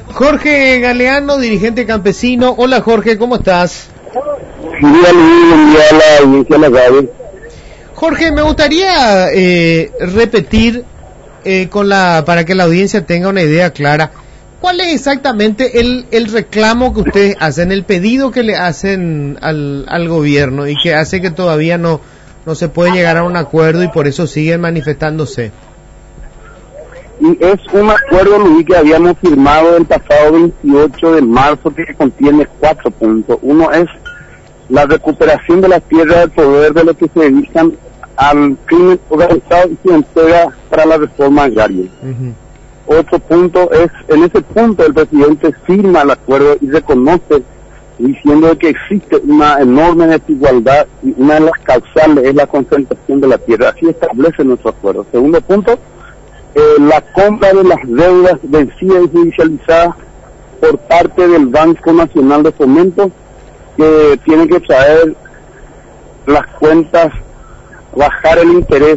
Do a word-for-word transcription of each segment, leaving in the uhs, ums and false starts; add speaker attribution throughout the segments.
Speaker 1: Jorge Galeano, dirigente campesino. Hola Jorge, ¿cómo estás?
Speaker 2: Buen día, Luis, buen día a la audiencia de la radio.
Speaker 1: Jorge, me gustaría eh, repetir eh, con la para que la audiencia tenga una idea clara. ¿Cuál es exactamente el, el reclamo que ustedes hacen, el pedido que le hacen al, al gobierno y que hace que todavía no, no se puede llegar a un acuerdo y por eso siguen manifestándose?
Speaker 2: Y es un acuerdo, Luis, que habíamos firmado el pasado veintiocho de marzo, que contiene cuatro puntos. Uno es la recuperación de las tierras del poder de los que se dedican al crimen organizado y se entrega para la reforma agraria. Uh-huh. Otro punto es, en ese punto el presidente firma el acuerdo y reconoce, diciendo que existe una enorme desigualdad y una de las causales es la concentración de la tierra. Así establece nuestro acuerdo. Segundo punto, eh, la compra de las deudas vencidas y judicializadas por parte del Banco Nacional de Fomento, que tiene que traer las cuentas, bajar el interés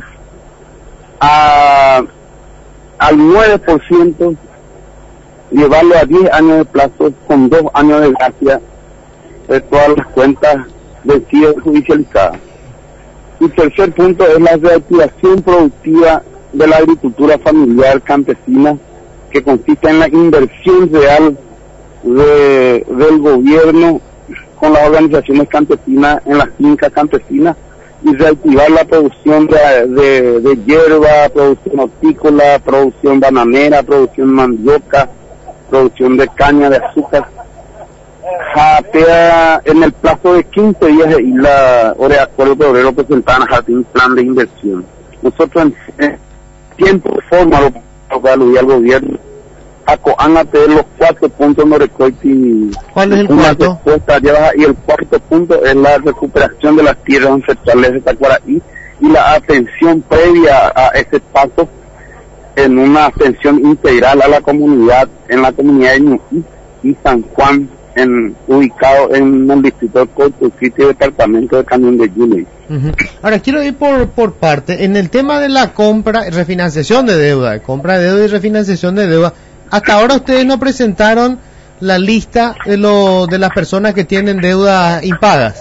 Speaker 2: a al nueve por ciento, llevarlo a diez años de plazo con dos años de gracia de todas las cuentas vencidas y judicializadas. Y tercer punto es la reactivación productiva de la agricultura familiar campesina, que consiste en la inversión real de, del gobierno con las organizaciones campesinas en las fincas campesinas, y reactivar la producción de, de, de hierba, producción hortícola, producción bananera, producción mandioca, producción de caña de azúcar. Japea en el plazo de quince días y la hora de acuerdo de obrero presentaban un plan de inversión. Nosotros en, en tiempo de forma lo que aludía al gobierno, acoánate los cuatro puntos no recoiti.
Speaker 1: ¿Cuál es el cuarto?
Speaker 2: Y el cuarto punto es la recuperación de las tierras ancestrales de Tacuaraí y la atención previa a ese paso en una atención integral a la comunidad, en la comunidad de Ñuquí y San Juan, en, ubicado en el distrito de Cotuquito y departamento de Cañón de Yuley.
Speaker 1: Uh-huh. Ahora quiero ir por por parte en el tema de la compra y refinanciación de deuda, compra de deuda y refinanciación de deuda. Hasta ahora ustedes no presentaron la lista de lo, de las personas que tienen deudas impagas.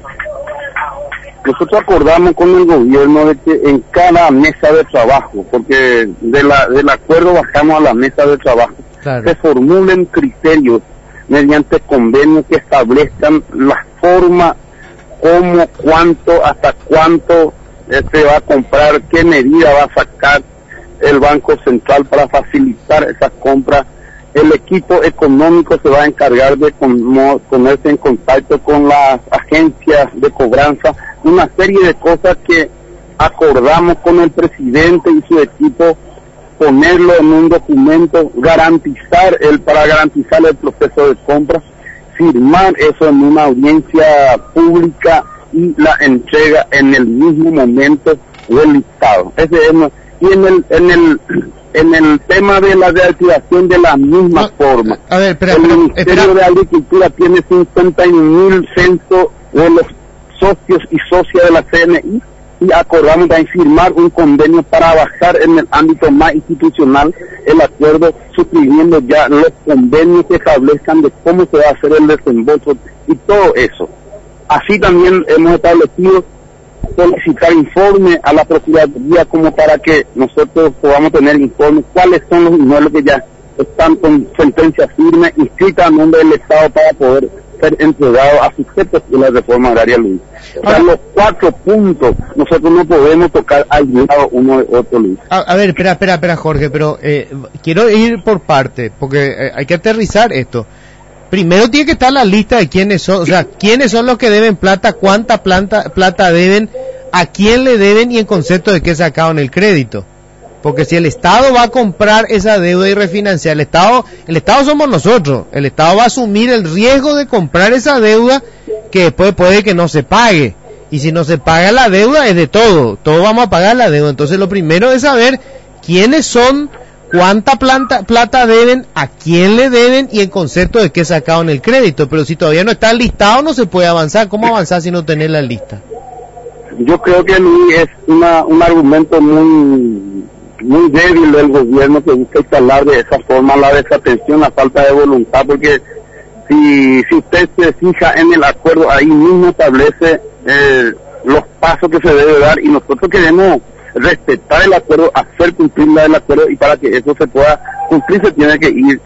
Speaker 2: Nosotros acordamos con el gobierno de que en cada mesa de trabajo, porque de la, del acuerdo bajamos a la mesa de trabajo, claro, se formulen criterios mediante convenios que establezcan la forma, cómo, cuánto, hasta cuánto eh, se va a comprar, qué medida va a sacar el Banco Central para facilitar esas compras. El equipo económico se va a encargar de con, ponerse en contacto con las agencias de cobranza, una serie de cosas que acordamos con el presidente y su equipo, ponerlo en un documento, garantizar el para garantizar el proceso de compra, firmar eso en una audiencia pública y la entrega en el mismo momento del listado. Ese es Y en el en el en el tema de la reactivación de la misma no, forma,
Speaker 1: a ver, espera,
Speaker 2: el
Speaker 1: espera,
Speaker 2: Ministerio
Speaker 1: espera.
Speaker 2: de Agricultura tiene cincuenta y un mil censos de los socios y socias de la C N I y acordamos de firmar un convenio para bajar en el ámbito más institucional el acuerdo, suscribiendo ya los convenios que establezcan de cómo se va a hacer el desembolso y todo eso. Así también hemos establecido solicitar informe a la Procuraduría como para que nosotros podamos tener informes cuáles son los inmuebles que ya están con sentencia firme inscrita a nombre del Estado para poder ser entregados a sujetos de la reforma agraria, Luis. O sea, los cuatro puntos nosotros no podemos tocar aislado uno de otro, Luis.
Speaker 1: A, a ver, espera, espera, espera, Jorge, pero eh, quiero ir por parte, porque eh, hay que aterrizar esto. Primero tiene que estar la lista de quiénes son, o sea, quiénes son los que deben plata, cuánta planta, plata deben, a quién le deben y en concepto de qué sacaron el crédito. Porque si el Estado va a comprar esa deuda y refinanciar, el Estado, el Estado somos nosotros, el Estado va a asumir el riesgo de comprar esa deuda que después puede que no se pague. Y si no se paga la deuda es de todo, todos vamos a pagar la deuda. Entonces lo primero es saber quiénes son, cuánta planta, plata deben, a quién le deben y en concepto de qué sacaron el crédito. Pero si todavía no está listado no se puede avanzar. ¿Cómo avanzar si no tenés la lista?
Speaker 2: Yo creo que es una, un argumento muy muy débil del gobierno que busca instalar de esa forma la desatención, la falta de voluntad, porque si, si usted se fija en el acuerdo, ahí mismo establece eh, los pasos que se debe dar, y nosotros queremos respetar el acuerdo, hacer cumplir el acuerdo, y para que eso se pueda cumplir se tiene que ir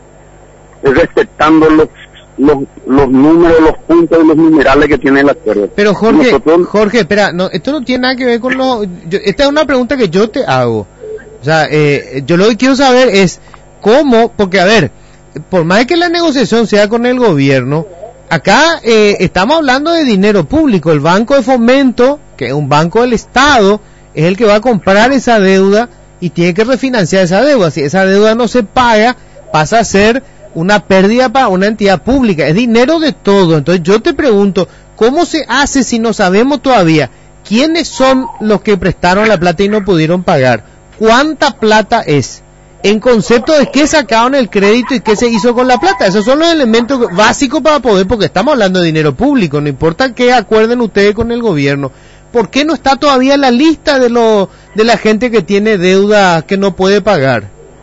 Speaker 2: respetando los los los números, los puntos y los numerales que tiene el acuerdo.
Speaker 1: Pero Jorge, nosotros... Jorge, espera, no, esto no tiene nada que ver con lo... Yo, esta es una pregunta que yo te hago. O sea, eh, yo lo que quiero saber es cómo, porque a ver, por más que la negociación sea con el gobierno, acá eh, estamos hablando de dinero público. El Banco de Fomento, que es un banco del Estado, es el que va a comprar esa deuda y tiene que refinanciar esa deuda. Si esa deuda no se paga, pasa a ser una pérdida para una entidad pública. Es dinero de todo. Entonces yo te pregunto, ¿cómo se hace si no sabemos todavía quiénes son los que prestaron la plata y no pudieron pagar? ¿Cuánta plata es? En concepto de qué sacaron el crédito y qué se hizo con la plata. Esos son los elementos básicos para poder, porque estamos hablando de dinero público, no importa qué acuerden ustedes con el gobierno. ¿Por qué no está todavía la lista de lo, de la gente que tiene deuda que no puede pagar?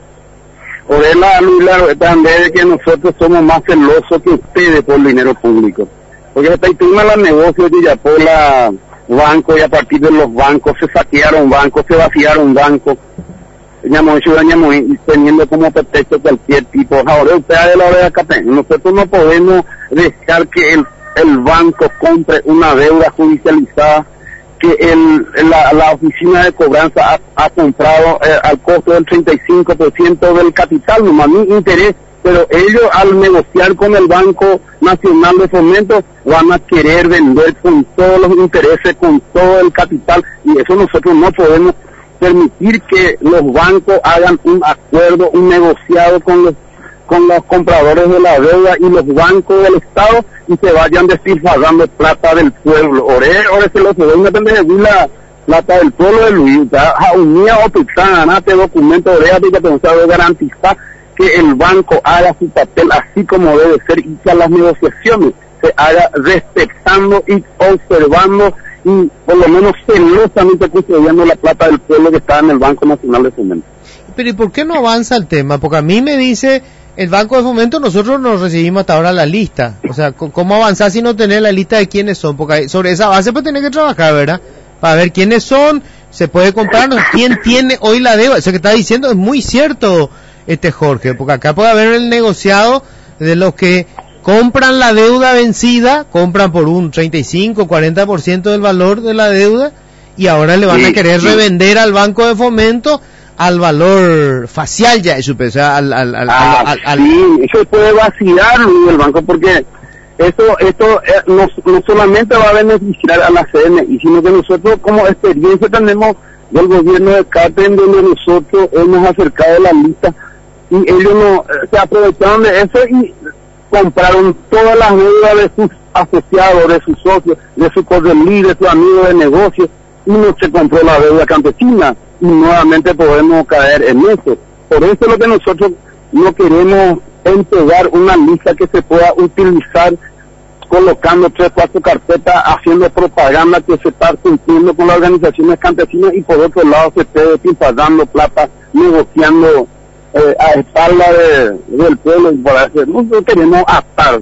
Speaker 2: Por eso, Luis, también de que nosotros somos más celosos que ustedes por el dinero público. Porque hasta ahí tuvimos los negocios de ya por la banco, y a partir de los bancos se saquearon bancos, se vaciaron bancos. Veníamos teniendo como pretexto cualquier tipo. Ahora usted de la hora de acá, nosotros no podemos dejar que el, el banco compre una deuda judicializada que el, la, la oficina de cobranza ha, ha comprado eh, al costo del treinta y cinco por ciento del capital, nomás mi interés, pero ellos al negociar con el Banco Nacional de Fomento van a querer vender con todos los intereses, con todo el capital, y eso nosotros no podemos permitir que los bancos hagan un acuerdo, un negociado con los con los compradores de la deuda y los bancos del Estado y se vayan despilfarrando plata del pueblo. Ore, ore se lo se ve una pendeja de la plata del pueblo de Luis, a unía o pizán, este documento ore a que pensado garantizar que el banco haga su papel así como debe ser y que a las negociaciones se haga respetando y observando y por lo menos celosamente custodiando la plata del pueblo que está en el Banco Nacional de Fomento.
Speaker 1: Pero ¿y por qué no avanza el tema? Porque a mí me dice el Banco de Fomento, nosotros nos recibimos hasta ahora la lista. O sea, ¿cómo avanzar si no tener la lista de quiénes son? Porque sobre esa base pues tiene que trabajar, ¿verdad? Para ver quiénes son, se puede comprarnos, quién tiene hoy la deuda. Eso que está diciendo es muy cierto, este Jorge, porque acá puede haber el negociado de los que compran la deuda vencida, compran por un treinta y cinco, cuarenta por ciento del valor de la deuda y ahora le van sí, a querer sí. revender al Banco de Fomento al valor facial ya, eso, o sea, al, al, al,
Speaker 2: ah,
Speaker 1: al, al,
Speaker 2: sí, eso puede vaciar el banco porque esto esto eh, no, no solamente va a beneficiar a la C N I, sino que nosotros como experiencia tenemos del gobierno de Capen, donde nosotros hemos acercado la lista y ellos no, eh, se aprovecharon de eso y compraron todas las deudas de sus asociados, de sus socios, de su correlí, de sus amigos de negocio, y no se compró la deuda campesina. Y nuevamente podemos caer en eso. Por eso es lo que nosotros no queremos entregar una lista que se pueda utilizar colocando tres, cuatro carpetas, haciendo propaganda que se está cumpliendo con las organizaciones campesinas y por otro lado se esté despilfarrando plata, negociando eh, a espalda de, del pueblo. Y por eso nosotros queremos atar,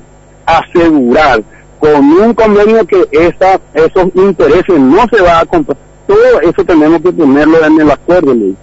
Speaker 2: asegurar con un convenio que esa, esos intereses no se va a comprar. Todo eso tenemos que ponerlo en el acuerdo, Luis.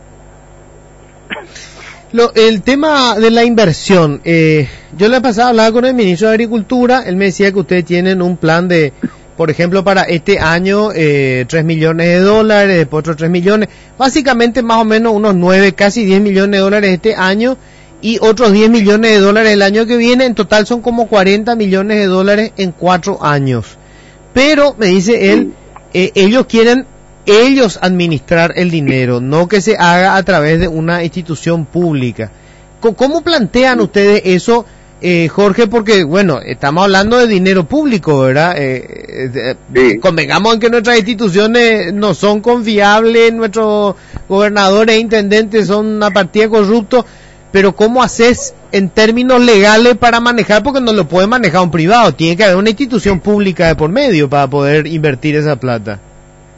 Speaker 1: Lo, el tema de la inversión, eh, yo le pasaba a hablar con el ministro de Agricultura, él me decía que ustedes tienen un plan de, por ejemplo, para este año, eh, tres millones de dólares, después otros tres millones, básicamente más o menos unos nueve, casi diez millones de dólares este año, y otros diez millones de dólares el año que viene, en total son como cuarenta millones de dólares en cuatro años. Pero, me dice él, eh, ellos quieren ellos administrar el dinero, no que se haga a través de una institución pública. ¿Cómo plantean ustedes eso, eh, Jorge? Porque, bueno, estamos hablando de dinero público, ¿verdad? Eh, eh, sí. Convengamos en que nuestras instituciones no son confiables, nuestros gobernadores e intendentes son una partida de corruptos, pero ¿cómo haces en términos legales para manejar? Porque no lo puede manejar un privado, tiene que haber una institución pública de por medio para poder invertir esa plata.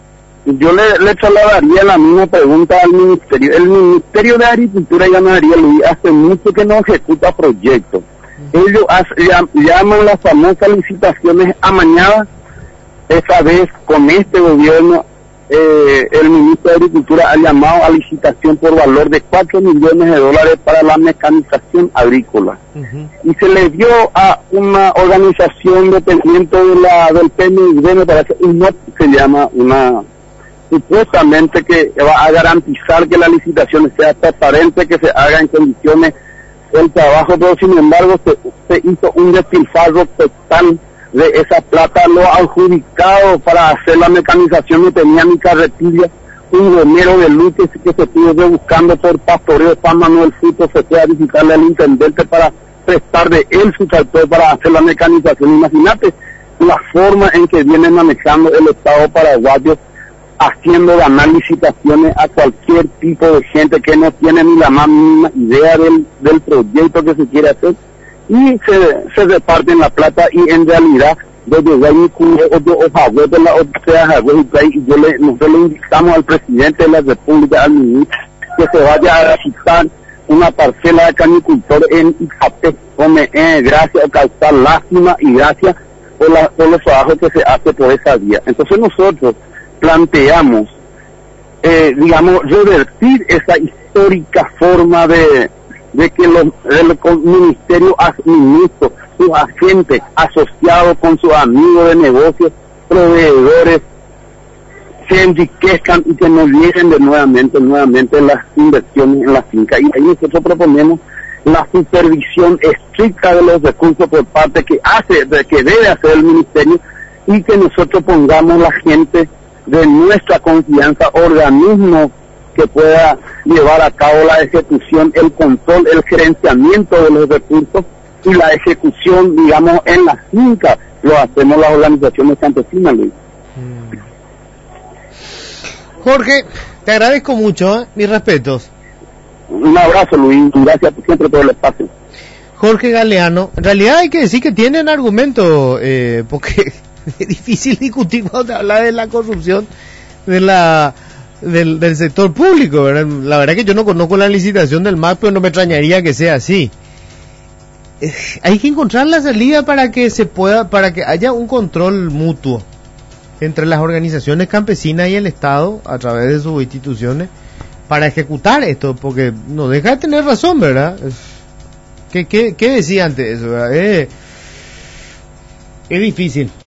Speaker 2: yo le, le trasladaría la misma pregunta al Ministerio. El Ministerio de Agricultura y Ganadería, Luis, hace mucho que no ejecuta proyectos. Ellos hace, llaman las famosas licitaciones amañadas. Esa vez, con este gobierno, eh, el ministro de Agricultura ha llamado a licitación por valor de cuatro millones de dólares para la mecanización agrícola. Uh-huh. Y se le dio a una organización dependiente de la, del P M I B, me parece, y no se llama una... supuestamente que va a garantizar que la licitación sea transparente, que se haga en condiciones el trabajo, pero sin embargo se, se hizo un despilfarro total de esa plata. Lo adjudicado para hacer la mecanización no tenía ni carretilla, un gomero de luz que, que se estuvo buscando por pastoreo. Juan Manuel Fruto se fue a visitarle al intendente para prestar de él su tractor para hacer la mecanización. Imagínate la forma en que viene manejando el Estado paraguayo, haciendo ganar licitaciones a cualquier tipo de gente que no tiene ni la más mínima idea del, del proyecto que se quiere hacer, y se, se reparten la plata. Y en realidad desde y yo le, nosotros le invitamos al presidente de la República, al ministro, que se vaya a visitar una parcela de canicultor en Icapé, donde eh, gracias a causar lástima y gracias por, la, por los trabajos que se hace por esa vía. Entonces nosotros planteamos, eh, digamos, revertir esa histórica forma de, de que los, de los ministerios administran sus agentes asociados con sus amigos de negocios, proveedores, se enriquezcan y que no lleguen de nuevamente, nuevamente las inversiones en la finca. Y ahí nosotros proponemos la supervisión estricta de los recursos por parte que hace, de que debe hacer el ministerio, y que nosotros pongamos la gente de nuestra confianza, organismos que pueda llevar a cabo la ejecución, el control, el gerenciamiento de los recursos y la ejecución, digamos, en la finca. Lo hacemos las organizaciones campesinas, Luis.
Speaker 1: Jorge, te agradezco mucho, ¿eh? Mis respetos.
Speaker 2: Un abrazo, Luis, gracias siempre por el espacio.
Speaker 1: Jorge Galeano, en realidad hay que decir que tienen argumento, eh, porque es difícil discutir cuando habla de la corrupción de la del, del sector público, ¿verdad? La verdad que yo no conozco la licitación del M A C, pero no me extrañaría que sea así. Eh, hay que encontrar la salida para que se pueda, para que haya un control mutuo entre las organizaciones campesinas y el Estado a través de sus instituciones para ejecutar esto, porque no deja de tener razón, ¿verdad? ¿Qué, qué, qué decía antes eso, ¿verdad? Eh, es difícil.